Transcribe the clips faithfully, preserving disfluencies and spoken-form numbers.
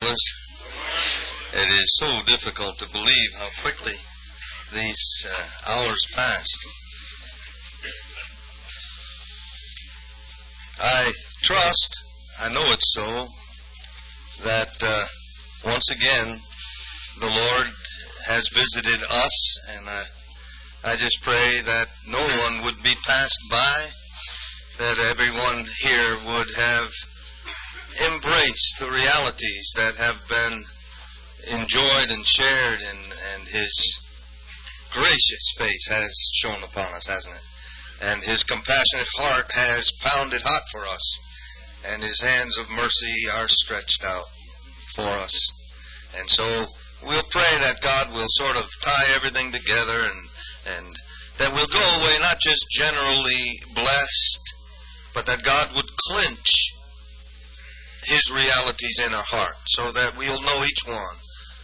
Ramblers. It is so difficult to believe how quickly these uh, hours passed. I trust, I know it's so, that uh, once again the Lord has visited us, and uh, I just pray that no one would be passed by, that everyone here would have embraced the realities that have been enjoyed and shared, and, and His gracious face has shone upon us, hasn't it? And His compassionate heart has pounded hot for us, and His hands of mercy are stretched out for us. And so we'll pray that God will sort of tie everything together, and, and that we'll go away not just generally blessed, but that God would clinch His realities in our heart so that we'll know each one.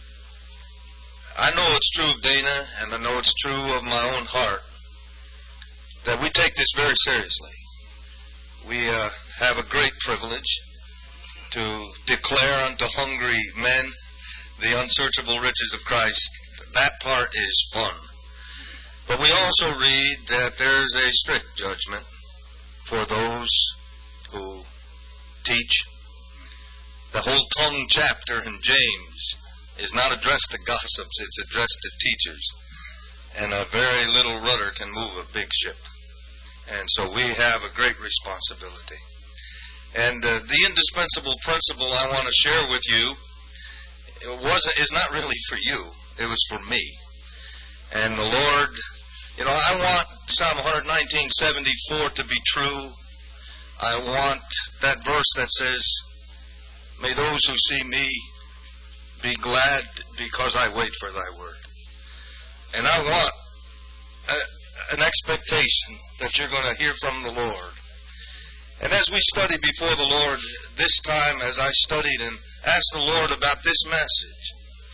I know it's true of Dana, and I know it's true of my own heart, that we take this very seriously. We uh, have a great privilege to declare unto hungry men the unsearchable riches of Christ. That part is fun. But we also read that there's a strict judgment for those who teach. The whole tongue chapter in James is not addressed to gossips, it's addressed to teachers. And a very little rudder can move a big ship. And so we have a great responsibility. And uh, the indispensable principle I want to share with you it wasn't, is not really for you. It was for me. And the Lord, you know, I want Psalm one nineteen seventy-four to be true. I want that verse that says, may those who see me be glad because I wait for thy word. And I want a, an expectation that you're going to hear from the Lord. And as we study before the Lord this time, as I studied and asked the Lord about this message,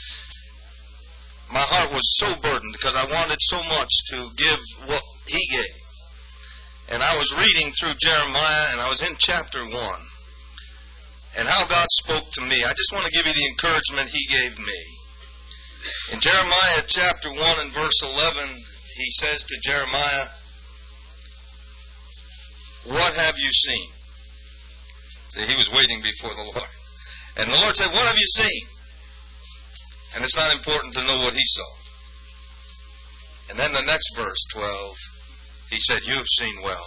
my heart was so burdened because I wanted so much to give what He gave. And I was reading through Jeremiah, and I was in chapter one. And how God spoke to me. I just want to give you the encouragement He gave me. In Jeremiah chapter one and verse eleven, He says to Jeremiah, what have you seen? See, he was waiting before the Lord. And the Lord said, what have you seen? And it's not important to know what he saw. And then the next verse, twelve, He said, you have seen well.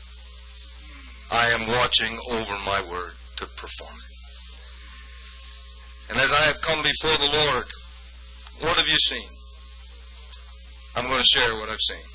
I am watching over my word to perform it. And as I have come before the Lord, what have you seen? I'm going to share what I've seen.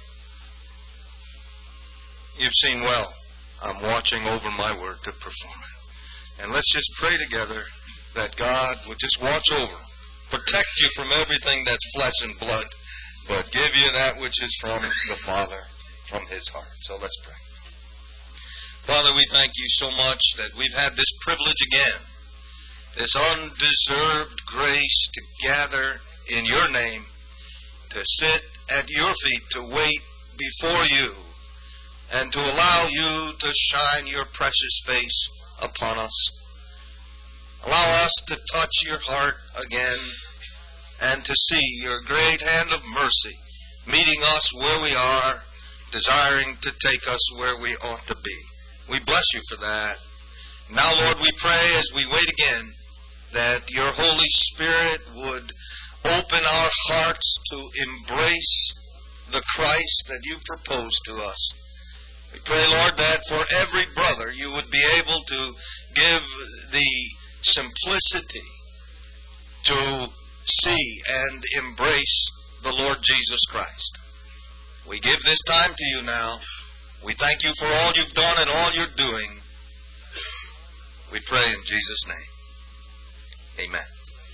You've seen well. I'm watching over my word to perform it. And let's just pray together that God would just watch over, protect you from everything that's flesh and blood, but give you that which is from the Father, from His heart. So let's pray. Father, we thank you so much that we've had this privilege again, this undeserved grace to gather in your name, to sit at your feet, to wait before you, and to allow you to shine your precious face upon us. Allow us to touch your heart again and to see your great hand of mercy meeting us where we are, desiring to take us where we ought to be. We bless you for that. Now, Lord, we pray as we wait again that your Holy Spirit would open our hearts to embrace the Christ that you propose to us. We pray, Lord, that for every brother you would be able to give the simplicity to see and embrace the Lord Jesus Christ. We give this time to you now. We thank you for all you've done and all you're doing. We pray in Jesus' name. Amen.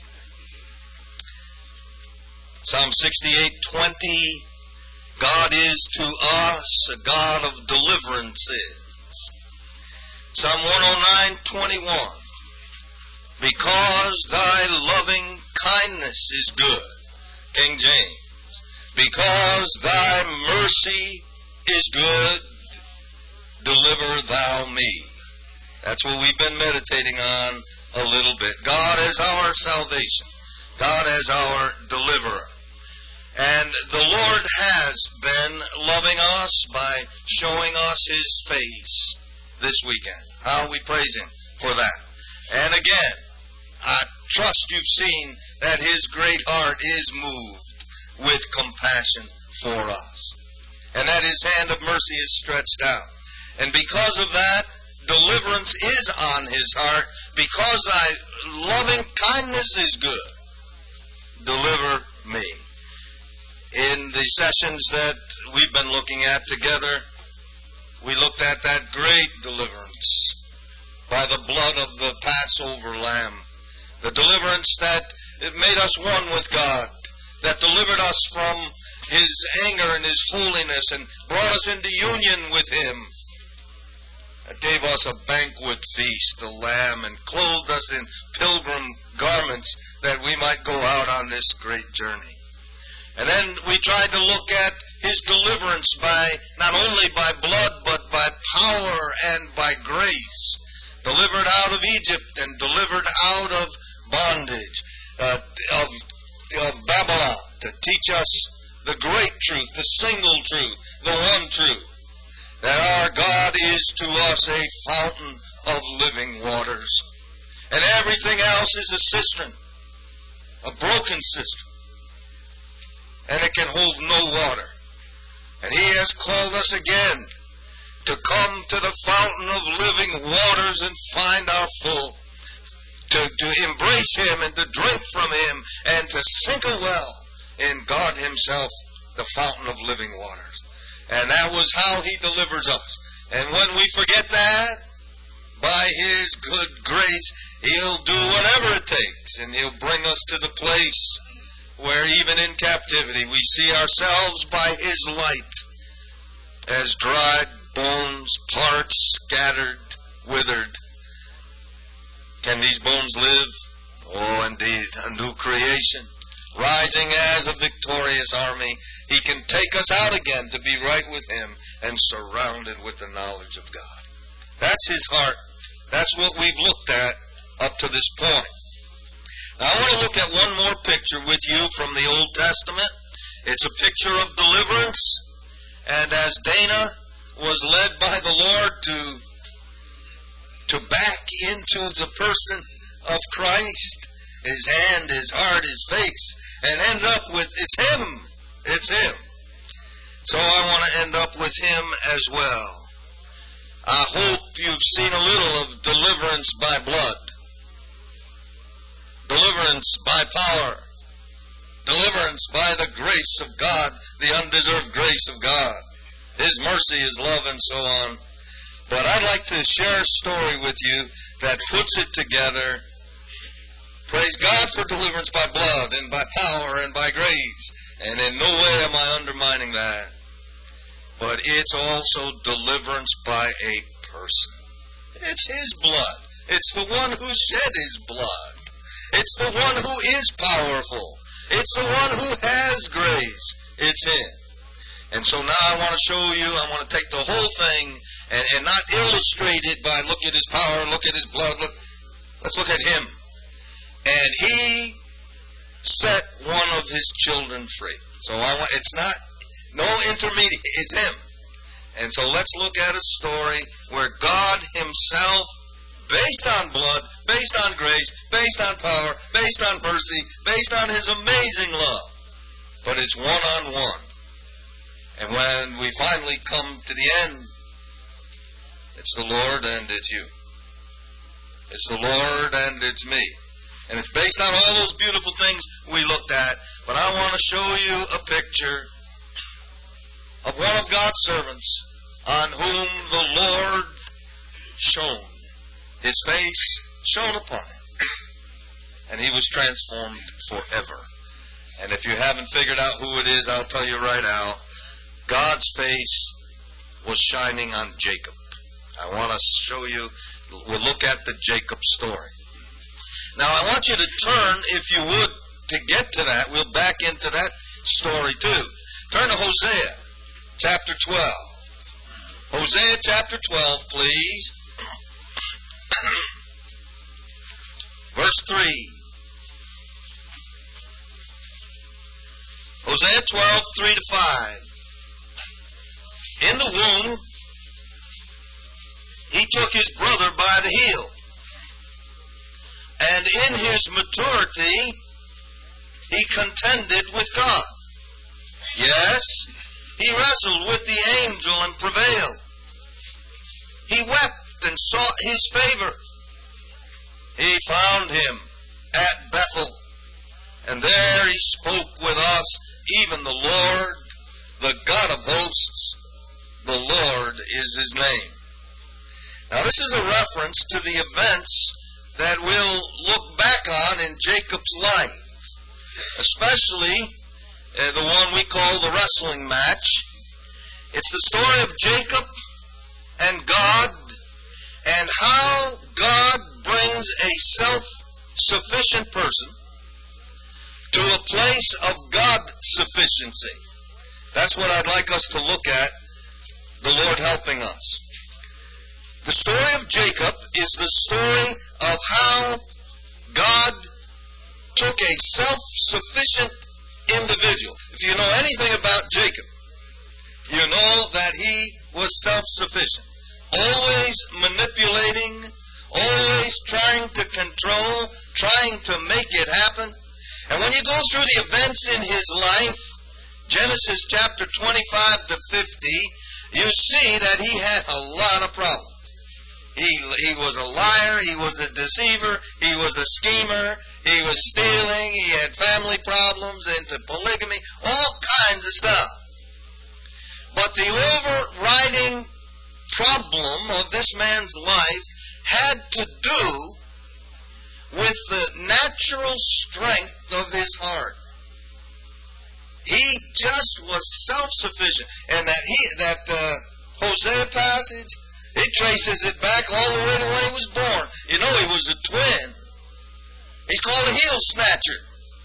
Psalm sixty-eight twenty. God is to us a God of deliverances. Psalm one oh nine twenty-one. Because thy loving kindness is good. King James. Because thy mercy is good, deliver thou me. That's what we've been meditating on a little bit. God is our salvation. God is our deliverer. And the Lord has been loving us by showing us His face this weekend. How we praise Him for that. And again, I trust you've seen that His great heart is moved with compassion for us. And that His hand of mercy is stretched out. And because of that, deliverance is on His heart. Because thy loving kindness is good, deliver me. In the sessions that we've been looking at together, we looked at that great deliverance by the blood of the Passover lamb. The deliverance that made us one with God, that delivered us from His anger and His holiness and brought us into union with Him. That gave us a banquet feast, the Lamb, and clothed us in pilgrim garments that we might go out on this great journey. And then we tried to look at His deliverance by, not only by blood, but by power and by grace. Delivered out of Egypt and delivered out of bondage, uh, of, of Babylon, to teach us the great truth, the single truth, the one truth, that our God is to us a fountain of living waters. And everything else is a cistern, a broken cistern. And it can hold no water. And He has called us again to come to the fountain of living waters and find our full. To, to embrace Him and to drink from Him and to sink a well in God Himself, the fountain of living waters. And that was how He delivers us. And when we forget that, by His good grace, He'll do whatever it takes. And He'll bring us to the place where even in captivity we see ourselves by His light as dried bones, parts, scattered, withered. Can these bones live? Oh, indeed, a new creation. Rising as a victorious army, He can take us out again to be right with Him and surrounded with the knowledge of God. That's His heart. That's what we've looked at up to this point. Now I want to look at one more picture with you from the Old Testament. It's a picture of deliverance. And as Dana was led by the Lord to, to back into the person of Christ, His hand, His heart, His face, and end up with, it's Him. It's Him. So I want to end up with Him as well. I hope you've seen a little of deliverance by blood. Deliverance by power. Deliverance by the grace of God, the undeserved grace of God. His mercy, His love, and so on. But I'd like to share a story with you that puts it together. Praise God for deliverance by blood and by power and by grace. And in no way am I undermining that. But it's also deliverance by a person. It's His blood. It's the one who shed His blood. It's the one who is powerful. It's the one who has grace. It's Him. And so now I want to show you, I want to take the whole thing and, and not illustrate it by look at His power, look at His blood. Look. Let's look at Him. And He set one of His children free. So I want, it's not, no intermediate, it's Him. And so let's look at a story where God Himself, based on blood, based on grace, based on power, based on mercy, based on His amazing love. But it's one-on-one. And when we finally come to the end, it's the Lord and it's you. It's the Lord and it's me. And it's based on all those beautiful things we looked at. But I want to show you a picture of one of God's servants on whom the Lord shone. His face shone upon him. And he was transformed forever. And if you haven't figured out who it is, I'll tell you right now. God's face was shining on Jacob. I want to show you, we'll look at the Jacob story. Now I want you to turn, if you would, to get to that. We'll back into that story too. Turn to Hosea chapter twelve. Hosea chapter twelve, please. Verse three. Hosea twelve, three to five. In the womb, he took his brother by the heel. And in his maturity, he contended with God. Yes, he wrestled with the angel and prevailed. He wept and sought his favor. He found him at Bethel, and there he spoke with us, even the Lord, the God of hosts. The Lord is his name. Now this is a reference to the events that we'll look back on in Jacob's life, especially uh, the one we call the wrestling match. It's the story of Jacob and God, and how God brings a self-sufficient person to a place of God-sufficiency. That's what I'd like us to look at, the Lord helping us. The story of Jacob is the story of how God took a self-sufficient individual. If you know anything about Jacob, you know that he was self-sufficient. Always manipulating, always trying to control, trying to make it happen. And when you go through the events in his life, Genesis chapter twenty-five to fifty, you see that he had a lot of problems. He, he was a liar, he was a deceiver, he was a schemer, he was stealing, he had family problems, into polygamy, all kinds of stuff. But the overriding problem of this man's life had to do with the natural strength of his heart. He just was self-sufficient. And that he that uh, Hosea passage, it traces it back all the way to when he was born. You know he was a twin. He's called a heel snatcher.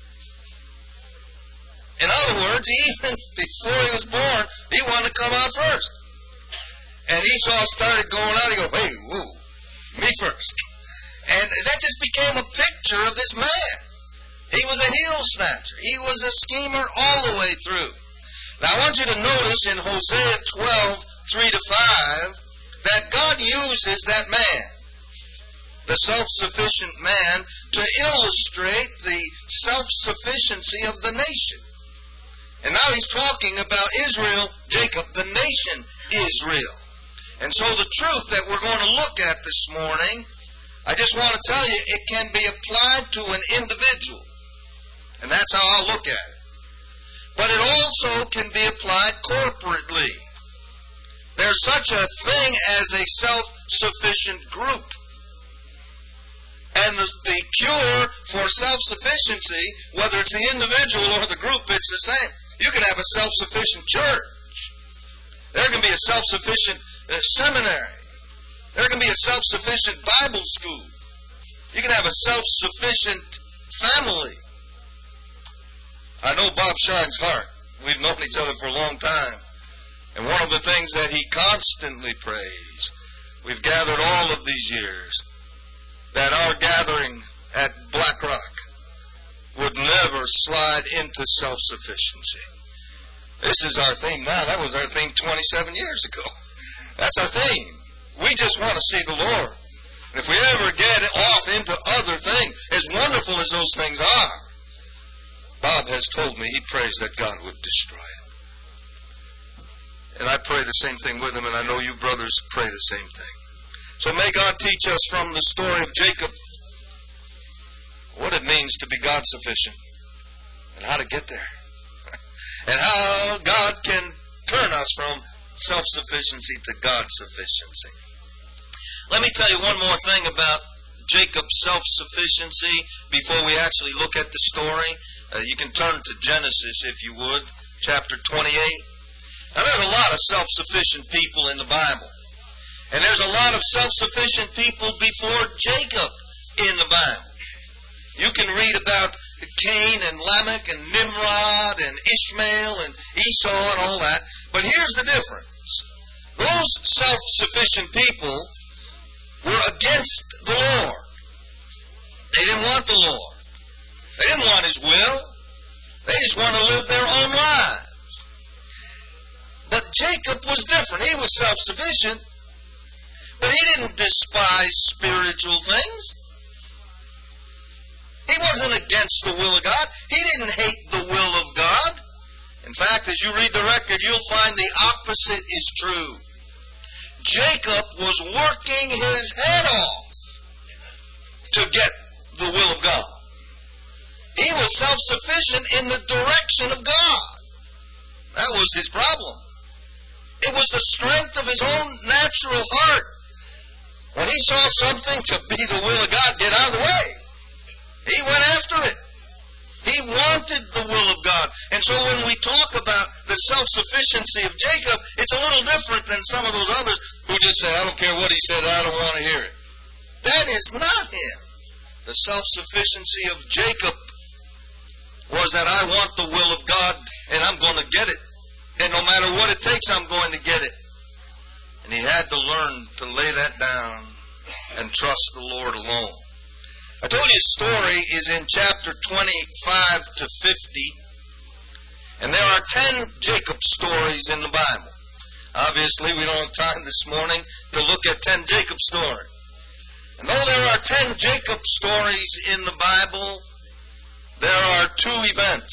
In other words, even before he was born, he wanted to come out first. And Esau started going out, he go, hey, whoa, me first. And that just became a picture of this man. He was a heel snatcher. He was a schemer all the way through. Now I want you to notice in Hosea twelve, three to five, that God uses that man, the self-sufficient man, to illustrate the self-sufficiency of the nation. And now he's talking about Israel, Jacob, the nation Israel. And so the truth that we're going to look at this morning, I just want to tell you, it can be applied to an individual. And that's how I'll look at it. But it also can be applied corporately. There's such a thing as a self-sufficient group. And the, the cure for self-sufficiency, whether it's the individual or the group, it's the same. You can have a self-sufficient church. There can be a self-sufficient uh, seminary. There can be a self-sufficient Bible school. You can have a self-sufficient family. I know Bob Shine's heart. We've known each other for a long time. And one of the things that he constantly prays, we've gathered all of these years, that our gathering at Black Rock would never slide into self-sufficiency. This is our theme now. That was our theme twenty-seven years ago. That's our theme. We just want to see the Lord. And if we ever get off into other things, as wonderful as those things are, Bob has told me he prays that God would destroy it. And I pray the same thing with him, and I know you brothers pray the same thing. So may God teach us from the story of Jacob what it means to be God-sufficient and how to get there. And how God can turn us from self-sufficiency to God-sufficiency. Let me tell you one more thing about Jacob's self-sufficiency before we actually look at the story. Uh, you can turn to Genesis, if you would, chapter twenty-eight. Now, there's a lot of self-sufficient people in the Bible. And there's a lot of self-sufficient people before Jacob in the Bible. You can read about Cain and Lamech and Nimrod and Ishmael and Esau and all that. But here's the difference. Those self-sufficient people were against the Lord. They didn't want the Lord. They didn't want His will. They just want to live their own lives. But Jacob was different. He was self-sufficient. But he didn't despise spiritual things. He wasn't against the will of God. He didn't hate the will of God. In fact, as you read the record, you'll find the opposite is true. Jacob was working his head off to get the will of God. He was self-sufficient in the direction of God. That was his problem. It was the strength of his own natural heart. When he saw something to be the will of God, get out of the way. He went after it. He wanted the will of God. And so when we talk about the self-sufficiency of Jacob, it's a little different than some of those others who just say, I don't care what he said, I don't want to hear it. That is not him. The self-sufficiency of Jacob was that I want the will of God and I'm going to get it. And no matter what it takes, I'm going to get it. And he had to learn to lay that down and trust the Lord alone. I told you a story is in chapter twenty-five to fifty. And there are ten Jacob stories in the Bible. Obviously, we don't have time this morning to look at ten Jacob stories. And though there are ten Jacob stories in the Bible, there are two events.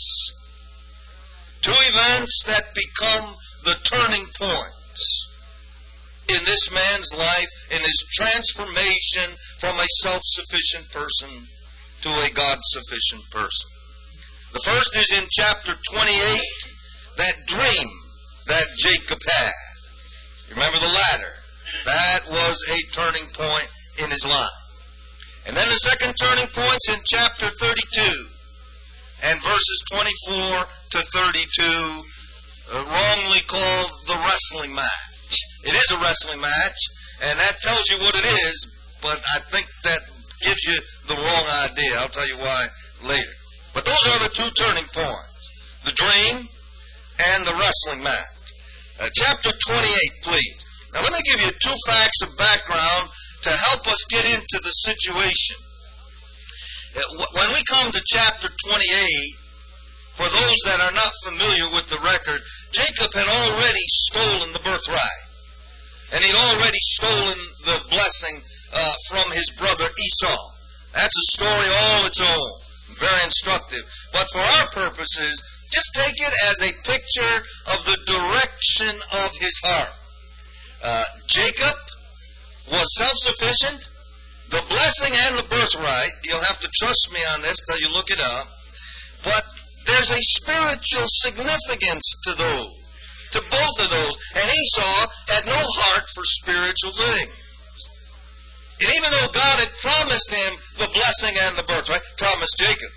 Two events that become the turning points in this man's life, in his transformation from a self-sufficient person to a God-sufficient person. The first is in chapter twenty-eight, that dream that Jacob had. You remember the ladder? That was a turning point in his life. And then the second turning point's in chapter thirty-two and verses twenty-four to thirty-two, uh, wrongly called the wrestling match. It is a wrestling match, and that tells you what it is, but I think that gives you the wrong idea. I'll tell you why later. But those are the two turning points, the dream and the wrestling match. Uh, chapter twenty-eight, please. Now let me give you two facts of background to help us get into the situation. Uh, when we come to chapter twenty-eight, for those that are not familiar with the record, Jacob had already stolen the birthright. And he'd already stolen the blessing uh, from his brother Esau. That's a story all its own. Very instructive. But for our purposes, just take it as a picture of the direction of his heart. Uh, Jacob was self-sufficient. The blessing and the birthright, you'll have to trust me on this till you look it up. But there's a spiritual significance to those. To both of those. And Esau had no heart for spiritual things. And even though God had promised him the blessing and the birthright, promised Jacob,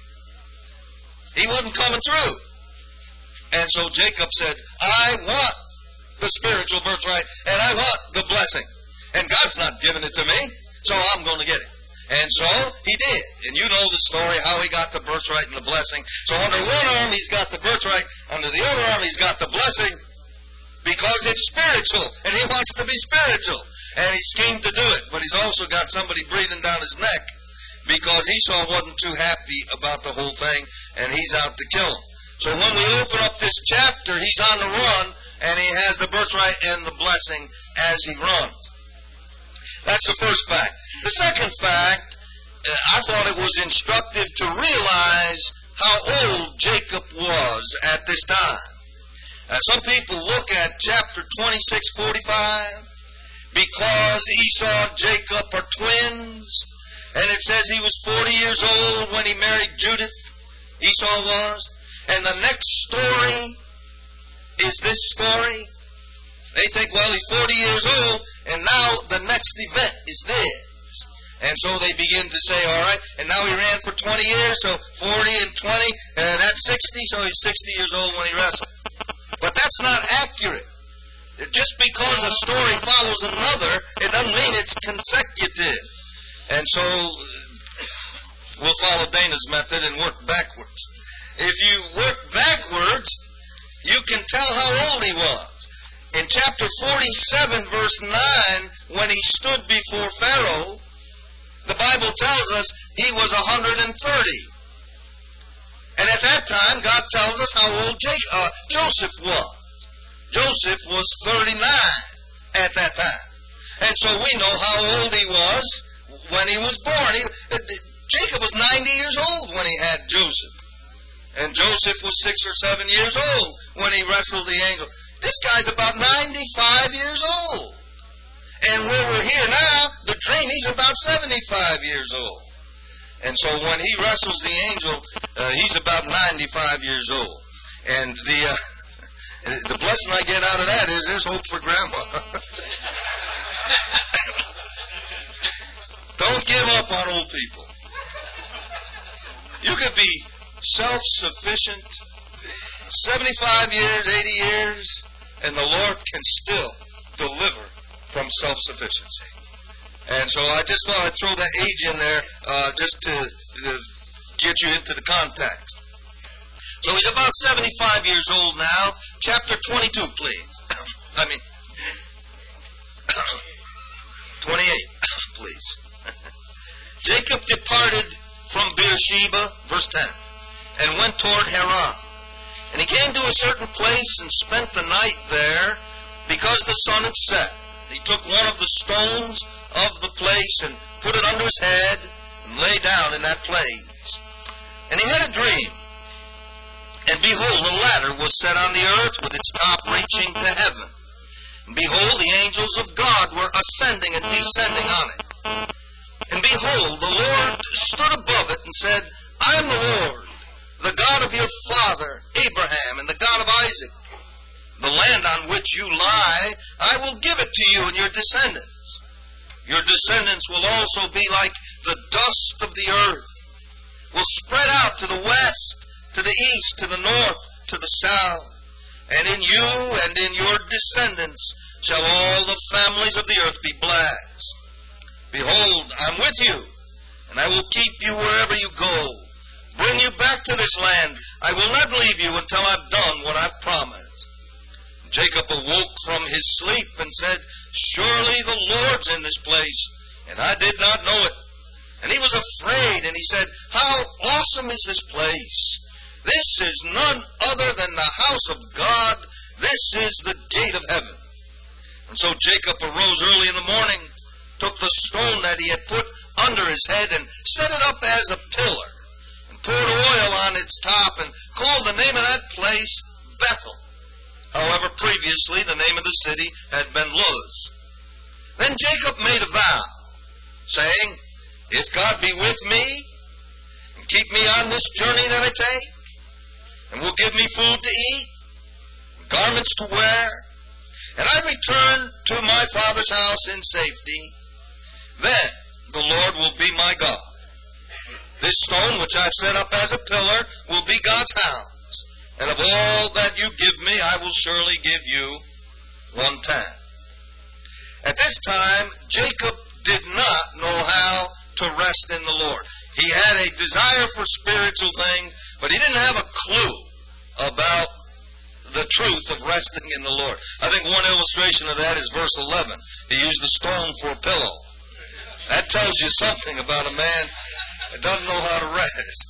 he wasn't coming through. And so Jacob said, I want the spiritual birthright and I want the blessing. And God's not giving it to me, so I'm going to get it. And so he did. And you know the story, how he got the birthright and the blessing. So under one arm he's got the birthright, under the other arm he's got the blessing. Because it's spiritual, and he wants to be spiritual. And he schemed to do it, but he's also got somebody breathing down his neck because Esau wasn't too happy about the whole thing, and he's out to kill him. So when we open up this chapter, he's on the run, and he has the birthright and the blessing as he runs. That's the first fact. The second fact, uh, I thought it was instructive to realize how old Jacob was at this time. Uh, some people look at chapter twenty-six forty-five because Esau and Jacob are twins, and it says he was forty years old when he married Judith, Esau was, and the next story is this story. They think, well, he's forty years old, and now the next event is this. And so they begin to say, all right, and now he ran for twenty years, so forty and twenty, uh, that's sixty, so he's sixty years old when he wrestled. But that's not accurate. Just because a story follows another, it doesn't mean it's consecutive. And so we'll follow Dana's method and work backwards. If you work backwards, you can tell how old he was. In chapter forty-seven, verse nine, when he stood before Pharaoh, the Bible tells us he was one hundred thirty. And at that time, God tells us how old Jacob, uh, Joseph was. Joseph was thirty-nine at that time. And so we know how old he was when he was born. He, uh, Jacob was ninety years old when he had Joseph. And Joseph was six or seven years old when he wrestled the angel. This guy's about ninety-five years old. And where we're here now, the dream, he's about seventy-five years old. And so when he wrestles the angel, uh, he's about ninety-five years old. And the uh, the blessing I get out of that is there's hope for Grandma. Don't give up on old people. You could be self-sufficient, seventy-five years, eighty years, and the Lord can still deliver from self-sufficiency. And so I just want to throw that age in there uh, just to, to get you into the context. So he's about seventy-five years old now. Chapter twenty-two, please. I mean, twenty-eight, please. Jacob departed from Beersheba, verse ten, and went toward Haran. And he came to a certain place and spent the night there because the sun had set. He took one of the stones of the place and put it under his head and lay down in that place. And he had a dream. And behold, a ladder was set on the earth with its top reaching to heaven. And behold, the angels of God were ascending and descending on it. And behold, the Lord stood above it and said, I am the Lord, the God of your father Abraham and the God of Isaac. The land on which you lie, I will give it to you and your descendants. Your descendants will also be like the dust of the earth, will spread out to the west, to the east, to the north, to the south. And in you and in your descendants shall all the families of the earth be blessed. Behold, I'm with you, and I will keep you wherever you go. Bring you back to this land. I will not leave you until I've done what I've promised. Jacob awoke from his sleep and said, surely the Lord's in this place, and I did not know it. And he was afraid, and he said, how awesome is this place! This is none other than the house of God. This is the gate of heaven. And so Jacob arose early in the morning, took the stone that he had put under his head and set it up as a pillar, and poured oil on its top and called the name of that place Bethel. However, previously the name of the city had been Luz. Then Jacob made a vow, saying, if God be with me, and keep me on this journey that I take, and will give me food to eat, and garments to wear, and I return to my father's house in safety, then the Lord will be my God. This stone which I've set up as a pillar will be God's house. And of all that you give me, I will surely give you one tenth. At this time, Jacob did not know how to rest in the Lord. He had a desire for spiritual things, but he didn't have a clue about the truth of resting in the Lord. I think one illustration of that is verse eleven. He used the stone for a pillow. That tells you something about a man that doesn't know how to rest.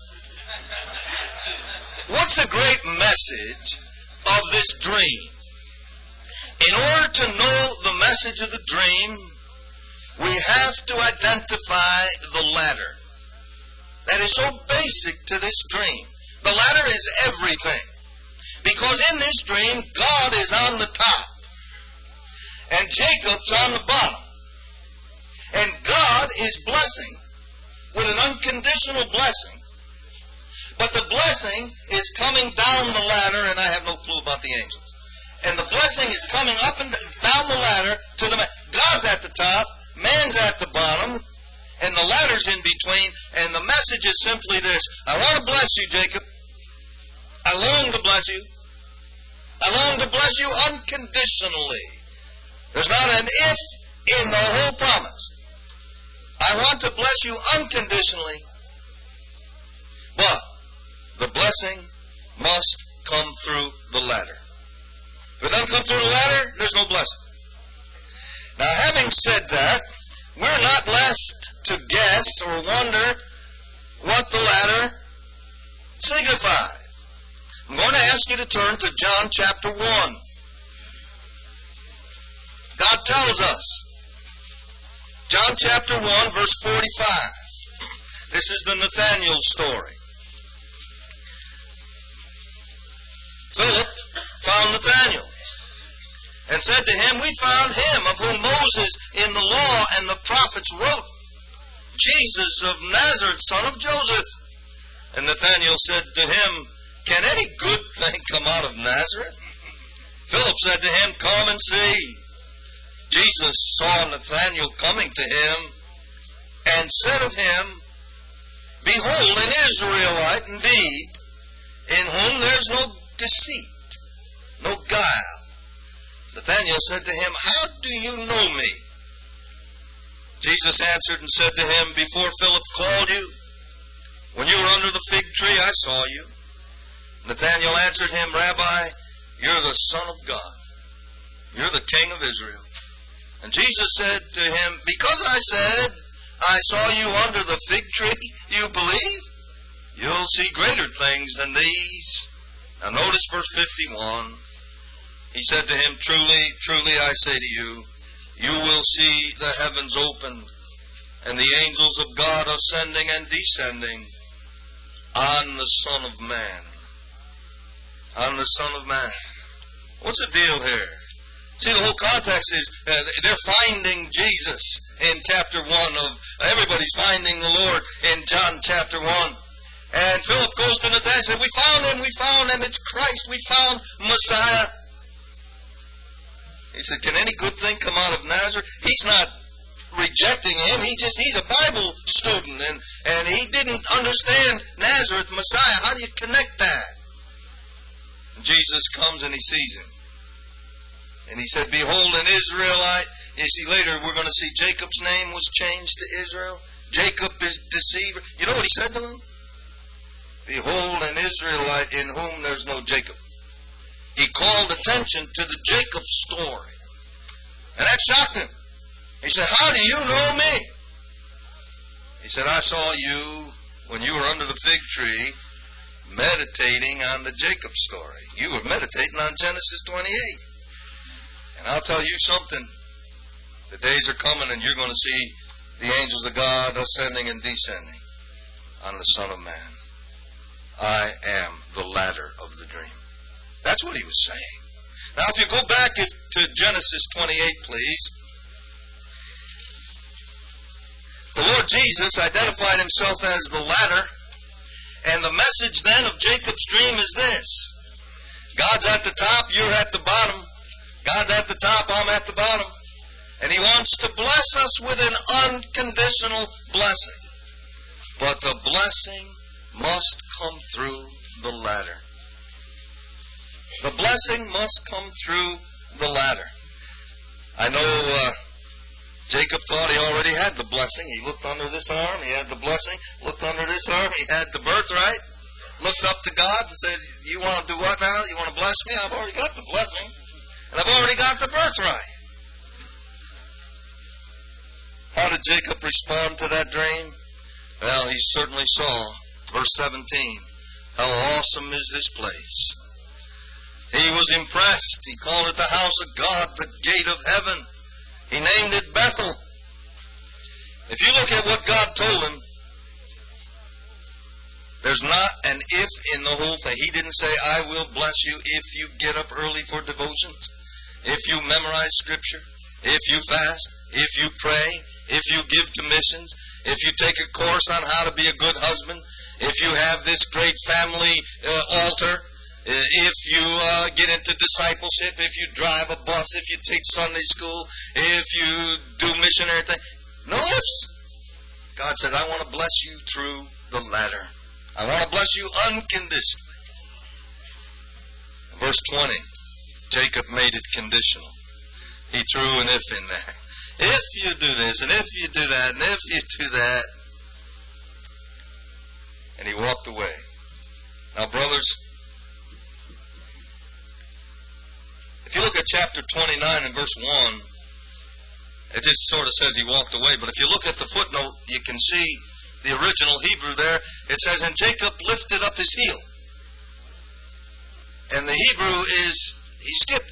What's a great message of this dream? In order to know the message of the dream, we have to identify the ladder. That is so basic to this dream. The ladder is everything. Because in this dream, God is on the top. And Jacob's on the bottom. And God is blessing with an unconditional blessing. But the blessing is coming down the ladder, and I have no clue about the angels. And the blessing is coming up and down the ladder to the man. God's at the top, man's at the bottom, and the ladder's in between. And the message is simply this: I want to bless you, Jacob. I long to bless you. I long to bless you unconditionally. There's not an if in the whole promise. I want to bless you unconditionally, but the blessing must come through the ladder. If it doesn't come through the ladder, there's no blessing. Now, having said that, we're not left to guess or wonder what the ladder signified. I'm going to ask you to turn to John chapter one. God tells us. John chapter one, verse forty-five. This is the Nathanael story. Philip found Nathanael and said to him, "We found him of whom Moses in the law and the prophets wrote, Jesus of Nazareth, son of Joseph." And Nathanael said to him, "Can any good thing come out of Nazareth?" Philip said to him, "Come and see." Jesus saw Nathanael coming to him and said of him, "Behold, an Israelite indeed, in whom there is no deceit, no guile." Nathanael said to him, "How do you know me?" Jesus answered and said to him, "Before Philip called you, when you were under the fig tree, I saw you." Nathanael answered him, "Rabbi, you're the Son of God. You're the King of Israel." And Jesus said to him, "Because I said, I saw you under the fig tree, you believe? You'll see greater things than these." Now notice verse fifty-one. He said to him, "Truly, truly I say to you, you will see the heavens opened, and the angels of God ascending and descending on the Son of Man." On the Son of Man. What's the deal here? See, the whole context is uh, they're finding Jesus in chapter one of, everybody's finding the Lord in John chapter one. And Philip goes to Nathanael and says, "We found him, we found him, it's Christ, we found Messiah." He said, "Can any good thing come out of Nazareth?" He's not rejecting him, he just, he's a Bible student, and, and he didn't understand Nazareth, Messiah. How do you connect that? And Jesus comes and he sees him. And he said, "Behold, an Israelite." You see, later we're going to see Jacob's name was changed to Israel. Jacob is deceiver. You know what he said to him? "Behold, an Israelite in whom there's no Jacob." He called attention to the Jacob story. And that shocked him. He said, "How do you know me?" He said, "I saw you when you were under the fig tree meditating on the Jacob story. You were meditating on Genesis twenty-eight. And I'll tell you something. The days are coming and you're going to see the angels of God ascending and descending on the Son of Man. I am the ladder of the dream." That's what he was saying. Now, if you go back to Genesis twenty-eight, please. The Lord Jesus identified himself as the ladder. And the message then of Jacob's dream is this. God's at the top, you're at the bottom. God's at the top, I'm at the bottom. And he wants to bless us with an unconditional blessing. But the blessing must come through the ladder. The blessing must come through the ladder. I know uh, Jacob thought he already had the blessing. He looked under this arm, he had the blessing. Looked under this arm, he had the birthright. Looked up to God and said, "You want to do what now? You want to bless me? I've already got the blessing. And I've already got the birthright." How did Jacob respond to that dream? Well, he certainly saw, verse seventeen, how awesome is this place. He was impressed. He called it the house of God, the gate of heaven. He named it Bethel. If you look at what God told him, there's not an if in the whole thing. He didn't say, "I will bless you if you get up early for devotions, if you memorize Scripture, if you fast, if you pray, if you give to missions, if you take a course on how to be a good husband, if you have this great family uh, altar, if you uh, get into discipleship, if you drive a bus, if you take Sunday school, if you do missionary things." No ifs. God said, "I want to bless you through the ladder. I want to bless you unconditionally." Verse twenty, Jacob made it conditional. He threw an if in there. If you do this, and if you do that, and if you do that. And he walked away. Now, brothers, if you look at chapter twenty-nine and verse one, it just sort of says he walked away. But if you look at the footnote, you can see the original Hebrew there, it says, and Jacob lifted up his heel. And the Hebrew is, he skipped.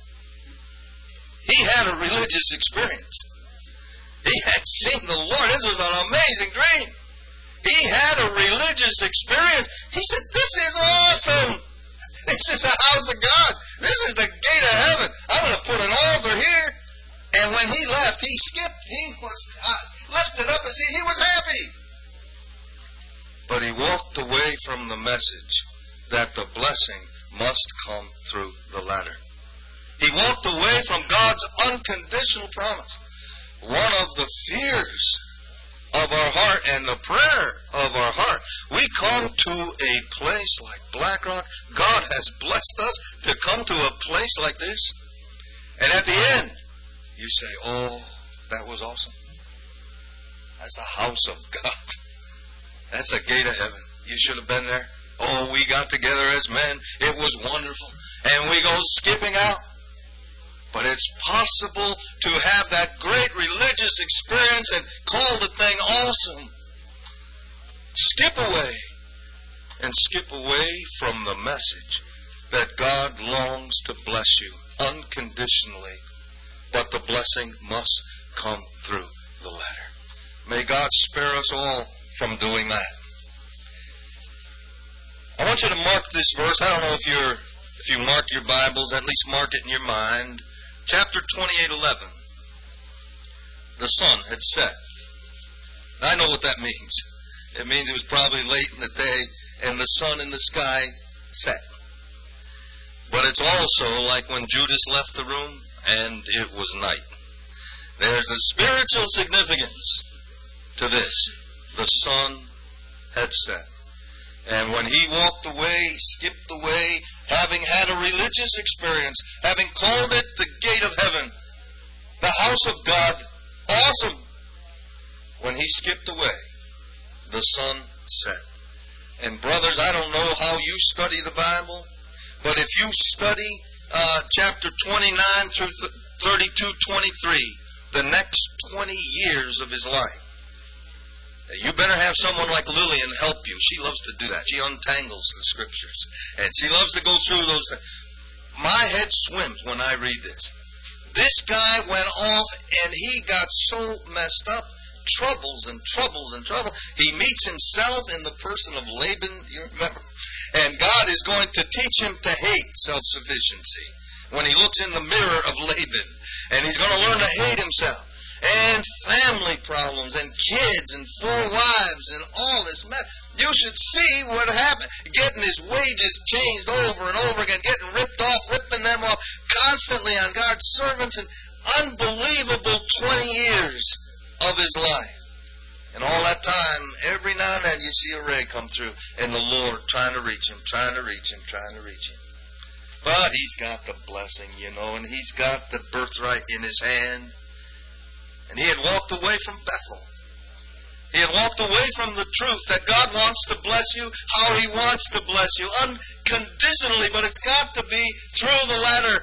He had a religious experience. He had seen the Lord. This was an amazing dream. He had a religious experience. He said, this is awesome. This is the house of God. This is the gate of heaven. I'm going to put an altar here. And when he left, he skipped. He was uh, lifted up and he was happy. But he walked away from the message that the blessing must come through the ladder. He walked away from God's unconditional promise. One of the fears of our heart and the prayer of our heart, we come to a place like Black Rock. God has blessed us to come to a place like this. And at the end, you say, oh, that was awesome. That's a house of God. That's a gate of heaven. You should have been there. Oh, we got together as men. It was wonderful. And we go skipping out. But it's possible to have that great religious experience and call the thing awesome. Skip away. And skip away from the message that God longs to bless you unconditionally. But the blessing must come through the ladder. May God spare us all from doing that. I want you to mark this verse. I don't know if you're if you mark your Bibles, at least mark it in your mind. Chapter twenty-eight eleven. The sun had set. I know what that means. It means it was probably late in the day and the sun in the sky set. But it's also like when Judas left the room and it was night. There's a spiritual significance to this. The sun had set. And when he walked away, skipped away, having had a religious experience, having called it the gate of heaven, the house of God, awesome. When he skipped away, the sun set. And brothers, I don't know how you study the Bible, but if you study uh, chapter twenty-nine through thirty-two twenty-three, the next twenty years of his life, you better have someone like Lillian help you. She loves to do that. She untangles the scriptures. And she loves to go through those things. My head swims when I read this. This guy went off and he got so messed up. Troubles and troubles and trouble. He meets himself in the person of Laban, you remember? And God is going to teach him to hate self-sufficiency when he looks in the mirror of Laban. And he's going to learn to hate himself. And family problems, and kids, and four wives, and all this mess. You should see what happened. Getting his wages changed over and over again, getting ripped off, ripping them off, constantly on God's servants, and unbelievable twenty years of his life. And all that time, every now and then, you see a ray come through, and the Lord trying to reach him, trying to reach him, trying to reach him. But he's got the blessing, you know, and he's got the birthright in his hand. And he had walked away from Bethel. He had walked away from the truth that God wants to bless you how he wants to bless you, unconditionally, but it's got to be through the ladder.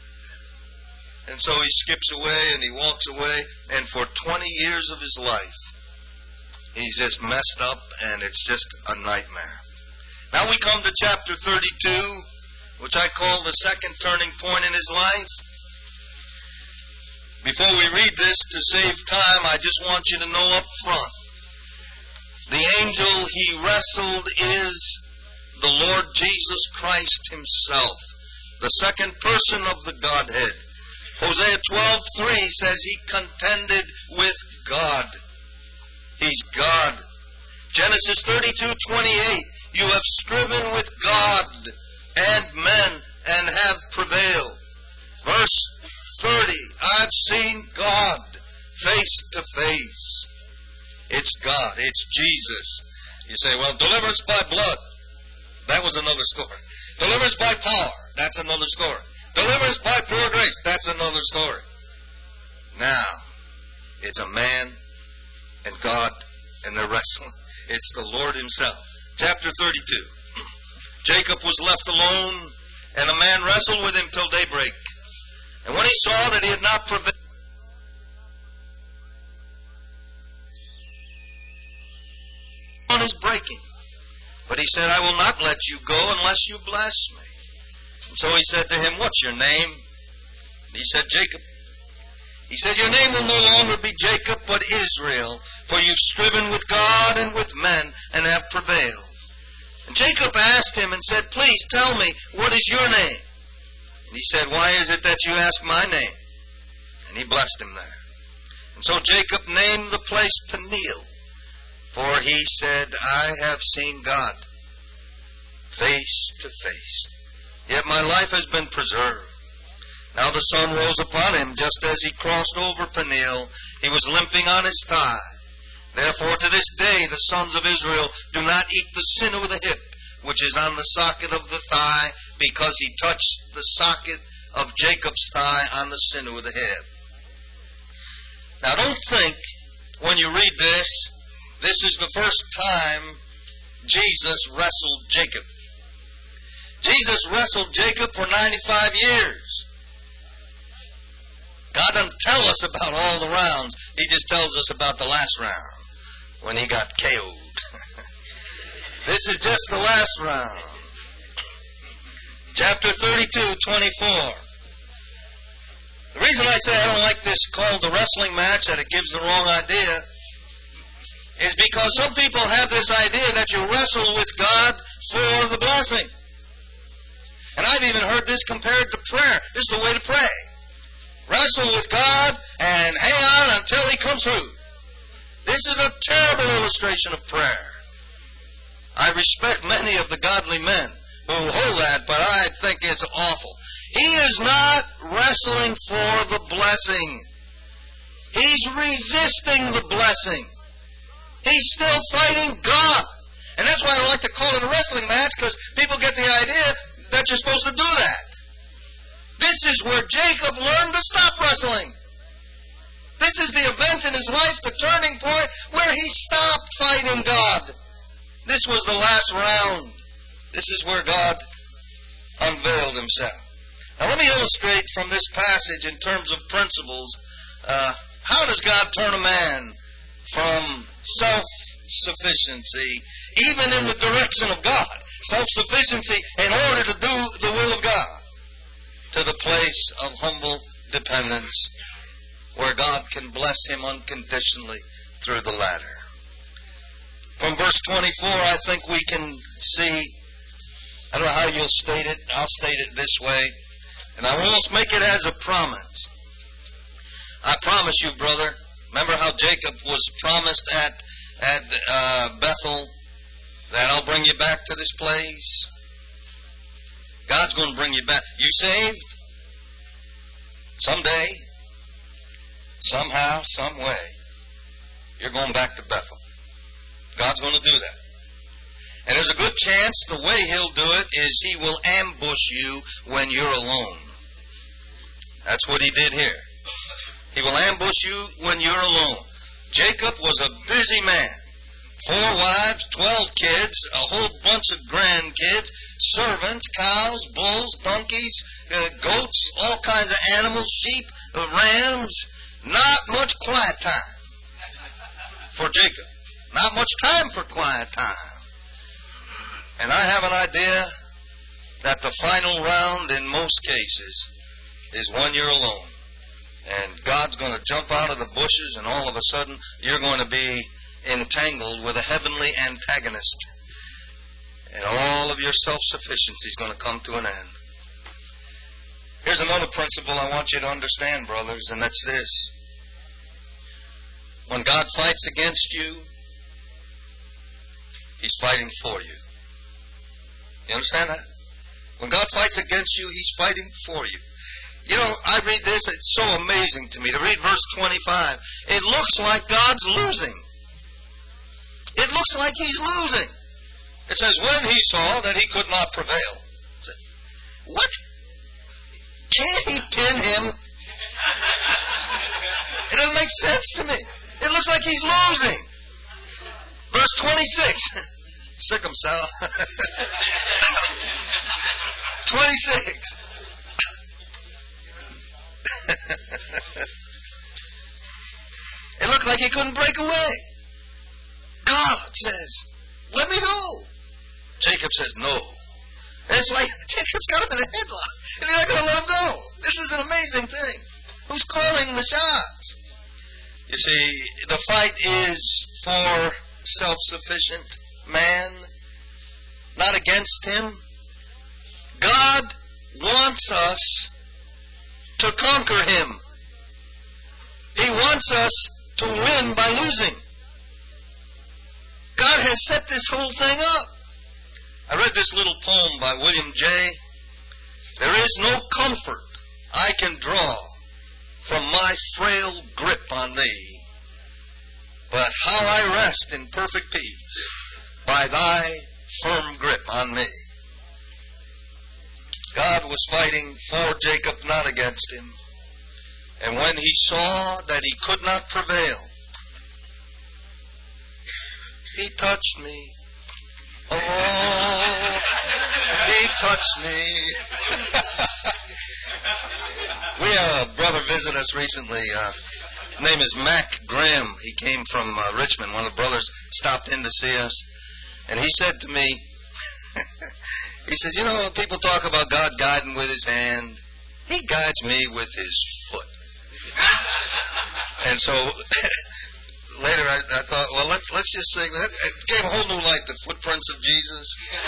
And so he skips away and he walks away, and for twenty years of his life, he's just messed up, and it's just a nightmare. Now we come to chapter thirty-two, which I call the second turning point in his life. Before we read this, to save time, I just want you to know up front, the angel he wrestled is the Lord Jesus Christ himself, the second person of the Godhead. Hosea twelve three says he contended with God. He's God. Genesis thirty-two twenty-eight, you have striven with God and men and have prevailed. Verse thirty, I've seen God face to face. It's God. It's Jesus. You say, well, deliverance by blood. That was another story. Deliverance by power. That's another story. Deliverance by pure grace. That's another story. Now, it's a man and God, and they're wrestling. It's the Lord himself. Chapter thirty-two. Jacob was left alone, and a man wrestled with him till daybreak. And when he saw that he had not prevailed, he said, I will not let you go unless you bless me. And so he said to him, what's your name? And he said, Jacob. He said, your name will no longer be Jacob, but Israel, for you've striven with God and with men and have prevailed. And Jacob asked him and said, please tell me, what is your name? And he said, why is it that you ask my name? And he blessed him there. And so Jacob named the place Peniel, for he said, I have seen God face to face, yet my life has been preserved. Now the sun rose upon him just as he crossed over Peniel. He was limping on his thigh. Therefore to this day the sons of Israel do not eat the sinew of the hip, which is on the socket of the thigh, because he touched the socket of Jacob's thigh on the sinew of the hip. Now don't think when you read this, this is the first time Jesus wrestled Jacob. Jesus wrestled Jacob for ninety-five years. God doesn't tell us about all the rounds. He just tells us about the last round when he got K O'd. This is just the last round. Chapter thirty-two, twenty-four. The reason I say I don't like this called the wrestling match, that it gives the wrong idea, is because some people have this idea that you wrestle with God for the blessing. And I've even heard this compared to prayer. This is the way to pray. Wrestle with God and hang on until He comes through. This is a terrible illustration of prayer. I respect many of the godly men who hold that, but I think it's awful. He is not wrestling for the blessing. He's resisting the blessing. He's still fighting God. And that's why I don't like to call it a wrestling match, because people get the idea that you're supposed to do that. This is where Jacob learned to stop wrestling. This is the event in his life, the turning point, where he stopped fighting God. This was the last round. This is where God unveiled Himself. Now let me illustrate from this passage in terms of principles. Uh, how does God turn a man from self-sufficiency, even in the direction of God, self-sufficiency in order to do the will of God, to the place of humble dependence where God can bless him unconditionally through the ladder? From verse twenty-four, I think we can see, I don't know how you'll state it, I'll state it this way, and I'll almost make it as a promise. I promise you, brother, remember how Jacob was promised at, at uh, Bethel that I'll bring you back to this place? God's going to bring you back. You saved? Someday, somehow, some way, you're going back to Bethel. God's going to do that. And there's a good chance the way He'll do it is He will ambush you when you're alone. That's what He did here. He will ambush you when you're alone. Jacob was a busy man. Four wives, twelve kids, a whole bunch of grandkids, servants, cows, bulls, donkeys, uh, goats, all kinds of animals, sheep, uh, rams. Not much quiet time for Jacob. Not much time for quiet time. And I have an idea that the final round in most cases is when you're alone. And God's going to jump out of the bushes, and all of a sudden you're going to be entangled with a heavenly antagonist. And all of your self-sufficiency is going to come to an end. Here's another principle I want you to understand, brothers, and that's this. When God fights against you, He's fighting for you. You understand that? When God fights against you, He's fighting for you. You know, I read this, it's so amazing to me. To read verse twenty-five, it looks like God's losing. It looks like He's losing. It says, when He saw that He could not prevail. Said, what? Can't He pin him? It doesn't make sense to me. It looks like He's losing. Verse twenty-six. Sick 'em, Sal. twenty-six. It looked like he couldn't break away. God says, let me go. Jacob says, no. And it's like Jacob's got him in a headlock, and he's not going to let him go. This is an amazing thing. Who's calling the shots? You see, the fight is for self-sufficient man, not against him. God wants us to conquer him. He wants us to win by losing. God has set this whole thing up. I read this little poem by William Jay. There is no comfort I can draw from my frail grip on thee, but how I rest in perfect peace by thy firm grip on me. God was fighting for Jacob, not against him. And when he saw that he could not prevail, he touched me. Oh, he touched me. We had a brother visit us recently. Uh, his name is Mac Graham. He came from uh, Richmond. One of the brothers stopped in to see us. And he said to me, he says, you know, people talk about God guiding with his hand. He guides me with his foot. And so later I, I thought, well, let's let's just sing that. It gave a whole new light, the footprints of Jesus.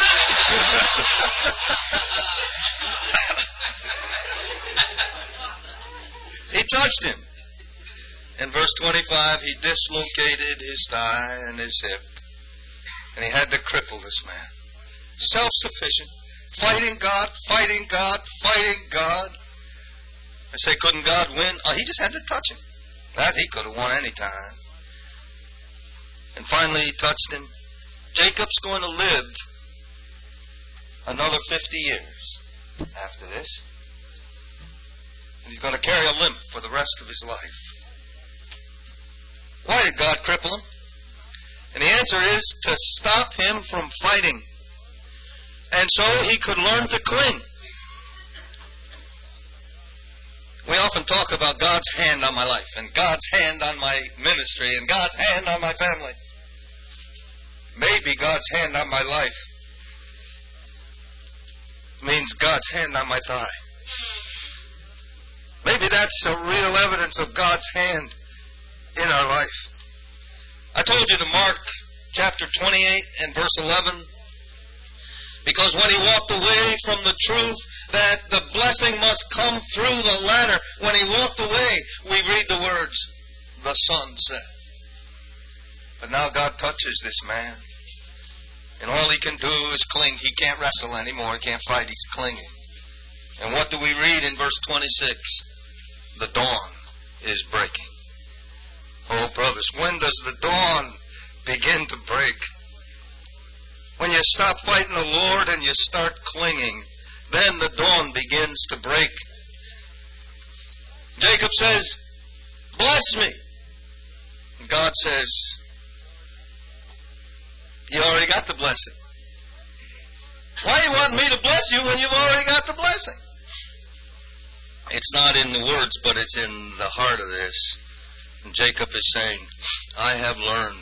He touched him. In verse twenty-five, he dislocated his thigh and his hip, and he had to cripple this man. Self-sufficient, fighting God, fighting God, fighting God. I say, couldn't God win? Oh, he just had to touch him. That he could have won any time. And finally he touched him. Jacob's going to live another fifty years after this. And he's going to carry a limp for the rest of his life. Why did God cripple him? And the answer is to stop him from fighting. And so he could learn to cling. We often talk about God's hand on my life and God's hand on my ministry and God's hand on my family. Maybe God's hand on my life means God's hand on my thigh. Maybe that's a real evidence of God's hand in our life. I told you to mark chapter twenty-eight and verse eleven. Because when he walked away from the truth that the blessing must come through the ladder, when he walked away, we read the words, the sun set. But now God touches this man. And all he can do is cling. He can't wrestle anymore. He can't fight. He's clinging. And what do we read in verse twenty-six? The dawn is breaking. Oh, brothers, when does the dawn begin to break? When you stop fighting the Lord and you start clinging, then the dawn begins to break. Jacob says, bless me. And God says, you already got the blessing. Why do you want me to bless you when you've already got the blessing? It's not in the words, but it's in the heart of this. And Jacob is saying, I have learned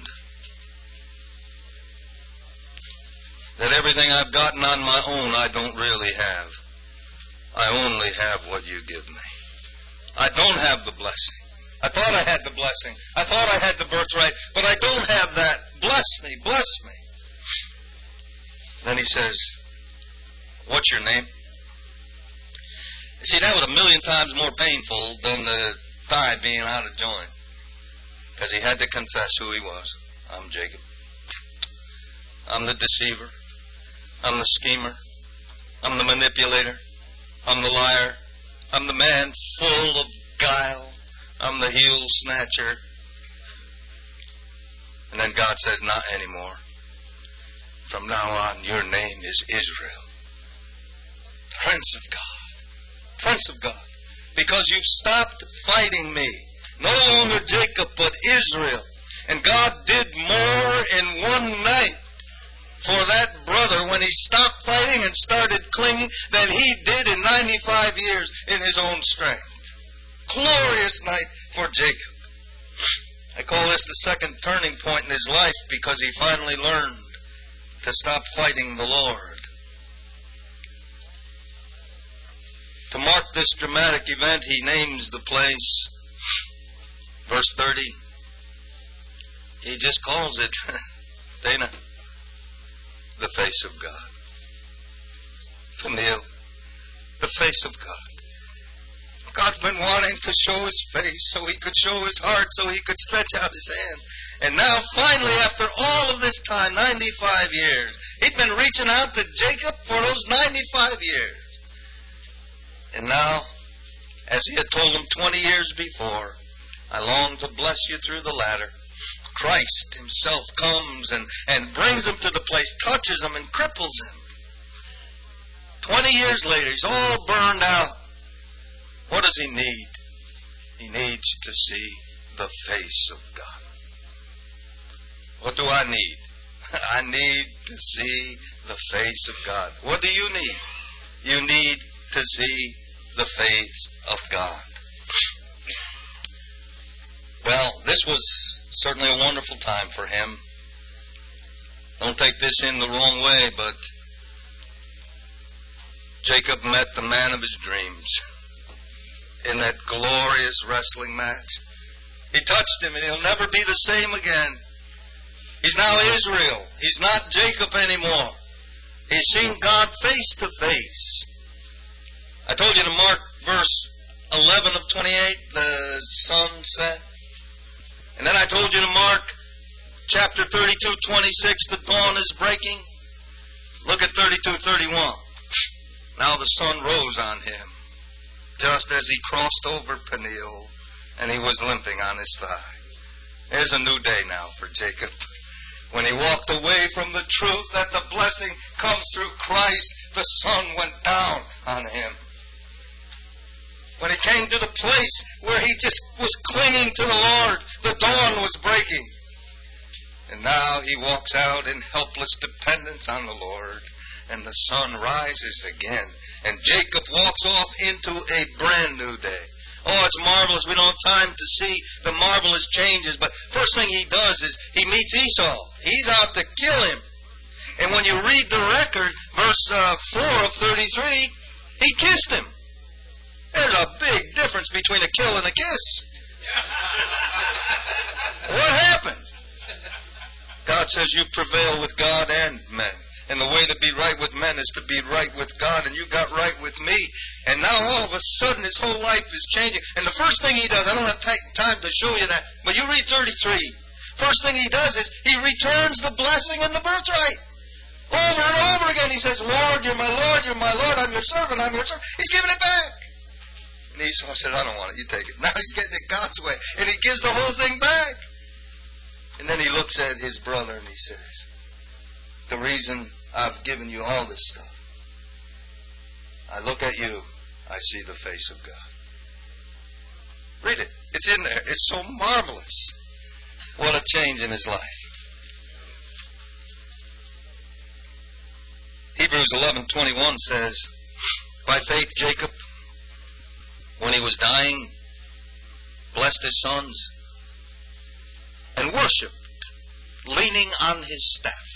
that everything I've gotten on my own, I don't really have. I only have what you give me. I don't have the blessing. I thought I had the blessing. I thought I had the birthright, but I don't have that. Bless me, bless me. Then he says, what's your name? You see, that was a million times more painful than the thigh being out of joint. Because he had to confess who he was. I'm Jacob. I'm the deceiver. I'm the schemer. I'm the manipulator. I'm the liar. I'm the man full of guile. I'm the heel snatcher. And then God says, not anymore. From now on, your name is Israel. Prince of God. Prince of God. Because you've stopped fighting me. No longer Jacob, but Israel. And God did more in one night for that brother when he stopped fighting and started clinging than he did in ninety-five years in his own strength. Glorious night for Jacob. I call this the second turning point in his life because he finally learned to stop fighting the Lord. To mark this dramatic event, he names the place, verse thirty, he just calls it, Dana, the face of God. Peniel, the face of God. God's been wanting to show his face so he could show his heart, so he could stretch out his hand. And now finally, after all of this time, ninety-five years, he'd been reaching out to Jacob for those ninety-five years. And now, as he had told him twenty years before, I long to bless you through the latter. Christ himself comes and, and brings him to the place, touches him and cripples him. Twenty years later, he's all burned out. What does he need? He needs to see the face of God. What do I need? I need to see the face of God. What do you need? You need to see the face of God. Well, this was certainly a wonderful time for him. Don't take this in the wrong way, but Jacob met the man of his dreams in that glorious wrestling match. He touched him and he'll never be the same again. He's now Israel. He's not Jacob anymore. He's seen God face to face. I told you to mark verse eleven of twenty-eight, the sun set. And then I told you to mark chapter thirty-two, twenty-six, the dawn is breaking. Look at thirty-two, thirty-one. Now the sun rose on him, just as he crossed over Peniel, and he was limping on his thigh. There's a new day now for Jacob. When he walked away from the truth that the blessing comes through Christ, the sun went down on him. When he came to the place where he just was clinging to the Lord, the dawn was breaking. And now he walks out in helpless dependence on the Lord, and the sun rises again. And Jacob walks off into a brand new day. Oh, it's marvelous. We don't have time to see the marvelous changes, but first thing he does is he meets Esau. He's out to kill him. And when you read the record, verse uh, four of thirty-three, he kissed him. There's a big difference between a kill and a kiss. What happened? God says you prevail with God and men. And the way to be right with men is to be right with God. And you got right with me. And now all of a sudden his whole life is changing. And the first thing he does, I don't have time to show you that, but you read thirty-three. First thing he does is he returns the blessing and the birthright. Over and over again he says, Lord, you're my Lord, you're my Lord, I'm your servant, I'm your servant. He's giving it back. And Esau said, I don't want it, you take it. Now he's getting it God's way. And he gives the whole thing back. And then he looks at his brother and he says, the reason I've given you all this stuff, I look at you, I see the face of God. Read it. It's in there. It's so marvelous. What a change in his life. Hebrews eleven twenty-one says, by faith Jacob, when he was dying, blessed his sons and worshipped, leaning on his staff.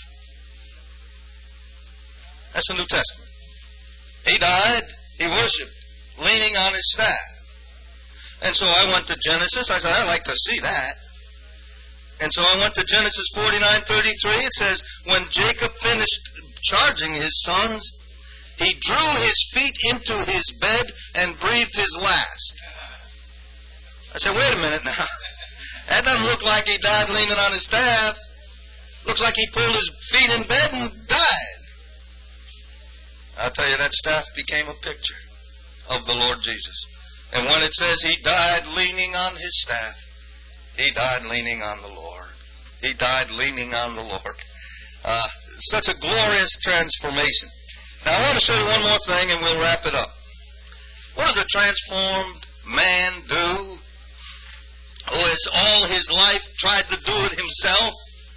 That's the New Testament. He died, he worshipped, leaning on his staff. And so I went to Genesis. I said, I'd like to see that. And so I went to Genesis forty-nine thirty-three. It says, when Jacob finished charging his sons, he drew his feet into his bed and breathed his last. I said, wait a minute now. That doesn't look like he died leaning on his staff. Looks like he pulled his feet in bed and died. I'll tell you, that staff became a picture of the Lord Jesus. And when it says he died leaning on his staff, he died leaning on the Lord. He died leaning on the Lord. Uh, such a glorious transformation. Now I want to show you one more thing and we'll wrap it up. What does a transformed man do who has all his life tried to do it himself?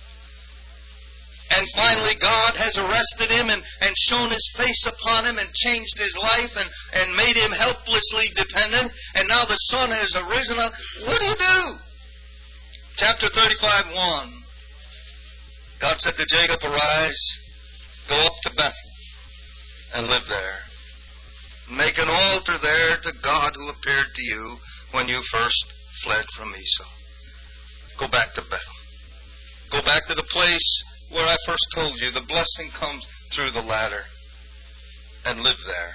And finally God has arrested him and, and shown his face upon him and changed his life and, and made him helplessly dependent. And now the sun has arisen. What do you do? Chapter thirty-five, one. God said to Jacob, arise, Go up to Bethel and live there. Make an altar there to God who appeared to you when you first fled from Esau. Go back to Bethel. Go back to the place where I first told you the blessing comes through the ladder, and live there.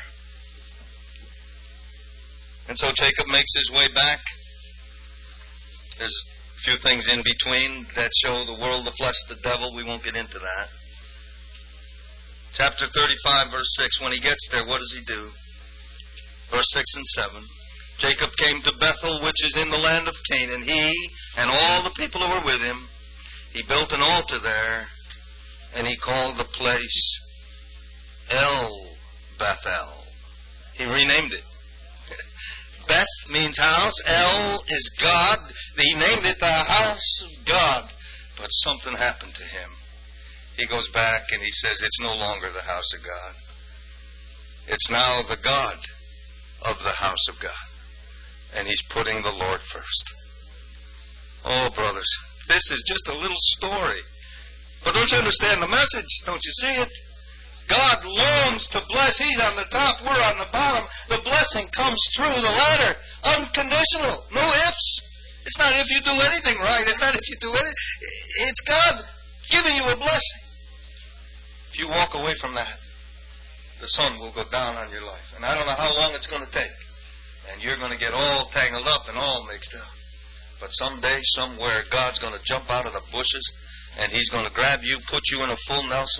And so Jacob makes his way back. There's a few things in between that show the world, the flesh, the devil. We won't get into that. Chapter thirty-five, verse six, when he gets there, what does he do? Verse six and seven. Jacob came to Bethel, which is in the land of Canaan, he and all the people who were with him. He built an altar there, and he called the place El Bethel. He renamed it. Beth means house. El is God. He named it the house of God. But something happened to him. He goes back and he says it's no longer the house of God. It's now the God of the house of God. And he's putting the Lord first. Oh, brothers, this is just a little story. But don't you understand the message? Don't you see it? God longs to bless. He's on the top. We're on the bottom. The blessing comes through the ladder. Unconditional. No ifs. It's not if you do anything right. It's not if you do anything. It's God giving you a blessing. If you walk away from that, the sun will go down on your life. And I don't know how long it's going to take. And you're going to get all tangled up and all mixed up. But someday, somewhere, God's going to jump out of the bushes and He's going to grab you, put you in a full Nelson.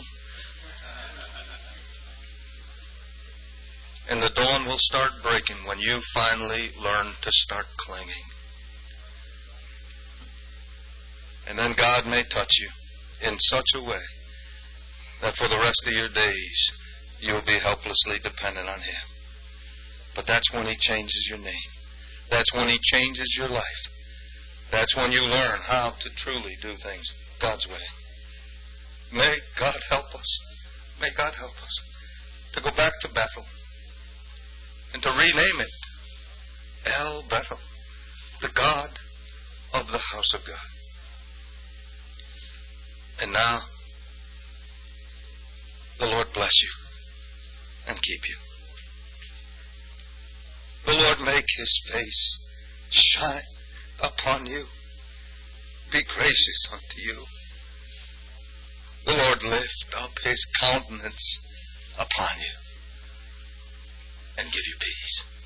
And the dawn will start breaking when you finally learn to start clinging. And then God may touch you in such a way that for the rest of your days, you'll be helplessly dependent on Him. But that's when He changes your name. That's when He changes your life. That's when you learn how to truly do things God's way. May God help us. May God help us to go back to Bethel and to rename it El Bethel, the God of the house of God. And now, the Lord bless you and keep you. The Lord make His face shine upon you, be gracious unto you. The Lord lift up His countenance upon you and give you peace.